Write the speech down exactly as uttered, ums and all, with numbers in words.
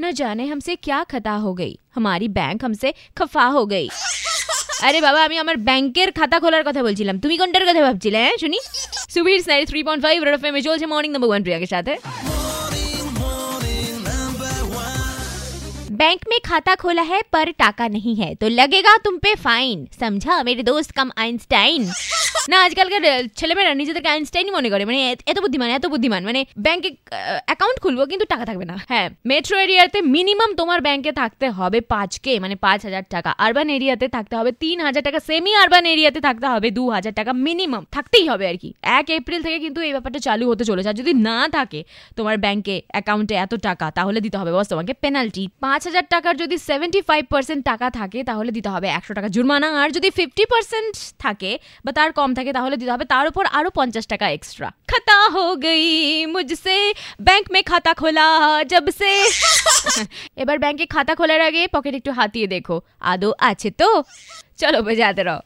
न जाने हमसे क्या खता हो गई, हमारी बैंक हमसे खफा हो गई। আরে বাবা আমি আমার ব্যাংকের খাতা খোলার কথা বলছিলাম, তুমি কোনটার কথা ভাবছিলে? হ্যাঁ শুনি। সুবীর স্নাইল three point five red FM এ চলছে মর্নিং নাম্বার ওয়ান প্রিয়া के साथ है। बैंक में खाता खोला है पर टाका नहीं है तो लगेगा तुम पे फाइन, समझा मेरे दोस्त कम आइंस्टाइन। না আজকালকার ছেলেমেয়েরা নিজেদেরকে আইনস্টাইনই মনে করে, মানে এত বুদ্ধিমান এত বুদ্ধিমান মানে ব্যাংকে অ্যাকাউন্ট খুলবো কিন্তু টাকা থাকবে না। হ্যাঁ, মেট্রো এরিয়াতে মিনিমাম তোমার ব্যাংকে থাকতে হবে পাঁচ কে মানে পাঁচ হাজার টাকা, আরবান এরিয়াতে থাকতে হবে তিন হাজার টাকা, সেমি আরবান এরিয়াতে থাকতে হবে দু হাজার টাকা মিনিমাম থাকতেই হবে আর কি। এক এপ্রিল থেকে কিন্তু এই ব্যাপারটা চালু হতে চলেছে। আর যদি না থাকে তোমার ব্যাংকে অ্যাকাউন্টে এত টাকা তাহলে দিতে হবে বস তোমাকে পেনাল্টি। পাঁচ হাজার টাকার যদি সেভেন্টি ফাইভ পার্সেন্ট টাকা থাকে তাহলে দিতে হবে একশো টাকা জুর্মানা, আর যদি ফিফটি পার্সেন্ট থাকে বা তার কম থাকে তাহলে দিতে হবে তার উপর আরো পঞ্চাশ টাকা এক্সট্রা। খাতা হো গই মুঝসে ব্যাংক মে খাতা খোলা জব সে। এবার ব্যাংকে খাতা খোলার আগে পকেট একটু হাতিয়ে দেখো আদৌ আছে তো। চলো বাজাতে রहो।